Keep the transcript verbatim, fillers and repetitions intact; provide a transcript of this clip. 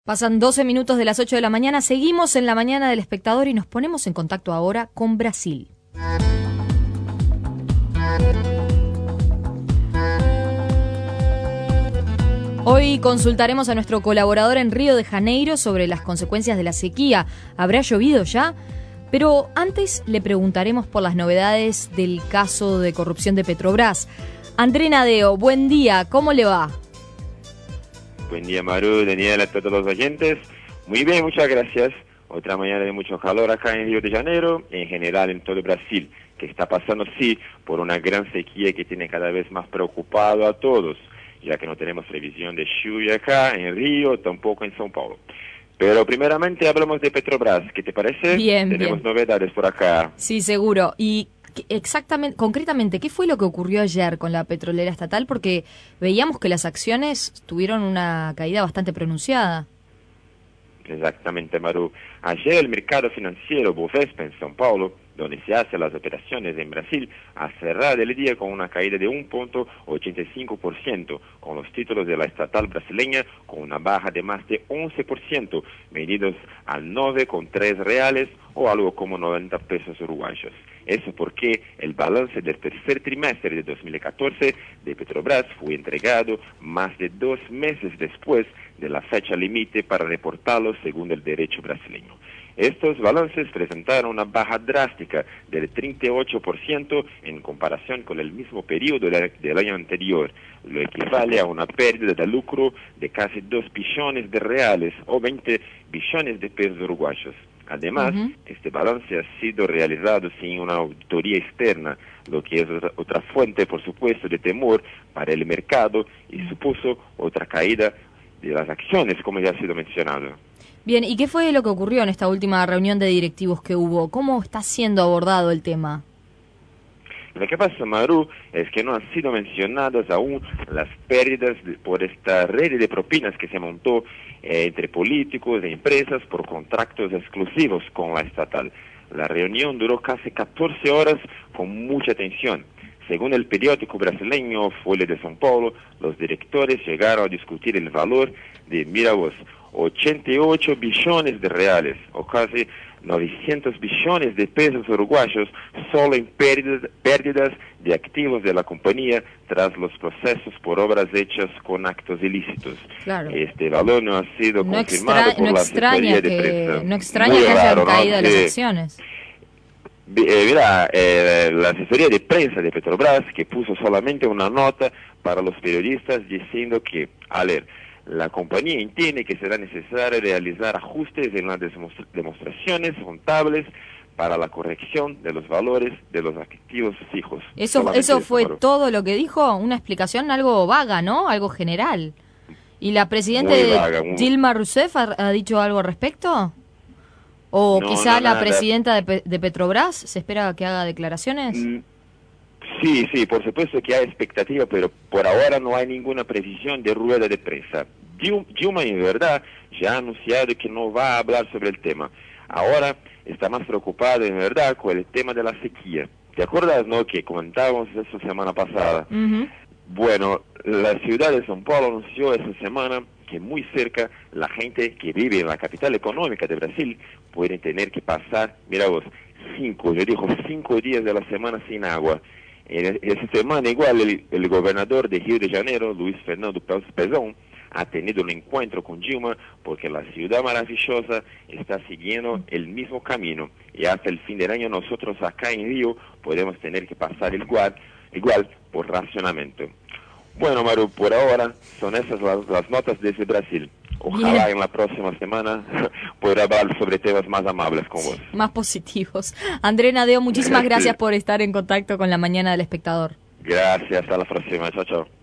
Pasan doce minutos de las ocho de la mañana, seguimos en la mañana del espectador y nos ponemos en contacto ahora con Brasil. Hoy consultaremos a nuestro colaborador en Río de Janeiro sobre las consecuencias de la sequía. ¿Habrá llovido ya? Pero antes le preguntaremos por las novedades del caso de corrupción de Petrobras. André Nadeo, buen día, ¿cómo le va? Buen día, Maru, Daniel, a todos los oyentes. Muy bien, muchas gracias. Otra mañana de mucho calor acá en Río de Janeiro, en general en todo Brasil, que está pasando, sí, por una gran sequía que tiene cada vez más preocupado a todos, ya que no tenemos previsión de lluvia acá en Río, tampoco en São Paulo. Pero primeramente hablamos de Petrobras, ¿qué te parece? Bien, Tenemos bien. novedades por acá. Sí, seguro. Y exactamente, concretamente, ¿qué fue lo que ocurrió ayer con la petrolera estatal? Porque veíamos que las acciones tuvieron una caída bastante pronunciada. Exactamente, Maru. Ayer el mercado financiero Bovespa en São Paulo, donde se hacen las operaciones en Brasil, ha cerrado el día con una caída de uno punto ochenta y cinco por ciento, con los títulos de la estatal brasileña con una baja de más de once por ciento, medidos al nueve coma tres reales o algo como noventa pesos uruguayos. Eso porque el balance del tercer trimestre de dos mil catorce de Petrobras fue entregado más de dos meses después de la fecha límite para reportarlo según el derecho brasileño. Estos balances presentaron una baja drástica del treinta y ocho por ciento en comparación con el mismo periodo del año anterior, lo equivale a una pérdida de lucro de casi dos billones de reales o veinte billones de pesos uruguayos. Además, uh-huh. este balance ha sido realizado sin una auditoría externa, lo que es otra, otra fuente, por supuesto, de temor para el mercado y supuso otra caída de las acciones, como ya ha sido mencionado. Bien, ¿y qué fue lo que ocurrió en esta última reunión de directivos que hubo? ¿Cómo está siendo abordado el tema? Lo que pasa, Maru, es que no han sido mencionadas aún las pérdidas de, por esta red de propinas que se montó eh, entre políticos e empresas por contratos exclusivos con la estatal. La reunión duró casi catorce horas con mucha tensión. Según el periódico brasileño Folha de São Paulo, los directores llegaron a discutir el valor de, mira vos, ochenta y ocho billones de reales, o casi novecientos billones de pesos uruguayos, solo en pérdidas, pérdidas de activos de la compañía tras los procesos por obras hechas con actos ilícitos. Claro. Este valor no ha sido no confirmado extra, por no la extraña asesoría que, de prensa. No extraña Muy que hayan raro, caído ¿no? las Que, acciones. Eh, mira, eh, la asesoría de prensa de Petrobras que puso solamente una nota para los periodistas diciendo que, a ver, la compañía entiende que será necesario realizar ajustes en las demostraciones contables para la corrección de los valores de los activos fijos. Eso, eso fue todo lo que dijo, una explicación algo vaga, ¿no? Algo general. ¿Y la presidenta vaga, muy... Dilma Rousseff ha, ha dicho algo al respecto? ¿O no, quizá no, la nada. presidenta de, de Petrobras se espera que haga declaraciones? Mm. Sí, sí, por supuesto que hay expectativa, pero por ahora no hay ninguna precisión de rueda de prensa. Dilma, en verdad, ya ha anunciado que no va a hablar sobre el tema. Ahora está más preocupada, en verdad, con el tema de la sequía. ¿Te acuerdas, no, que comentábamos eso semana pasada? Uh-huh. Bueno, la ciudad de São Paulo anunció esta semana que muy cerca la gente que vive en la capital económica de Brasil puede tener que pasar, mira vos, cinco, yo digo cinco días de la semana sin agua. En esta semana igual el, el gobernador de Río de Janeiro, Luis Fernando Pezón, ha tenido un encuentro con Dilma porque la ciudad maravillosa está siguiendo el mismo camino y hasta el fin del año nosotros acá en Río podemos tener que pasar igual, igual por racionamiento. Bueno, Maru, por ahora son esas las, las notas desde Brasil. Ojalá Bien. en la próxima semana pueda hablar sobre temas más amables con vos. Más positivos. André Nadeo, muchísimas gracias por estar en contacto con la mañana del espectador. Gracias, hasta la próxima. Chao, chao.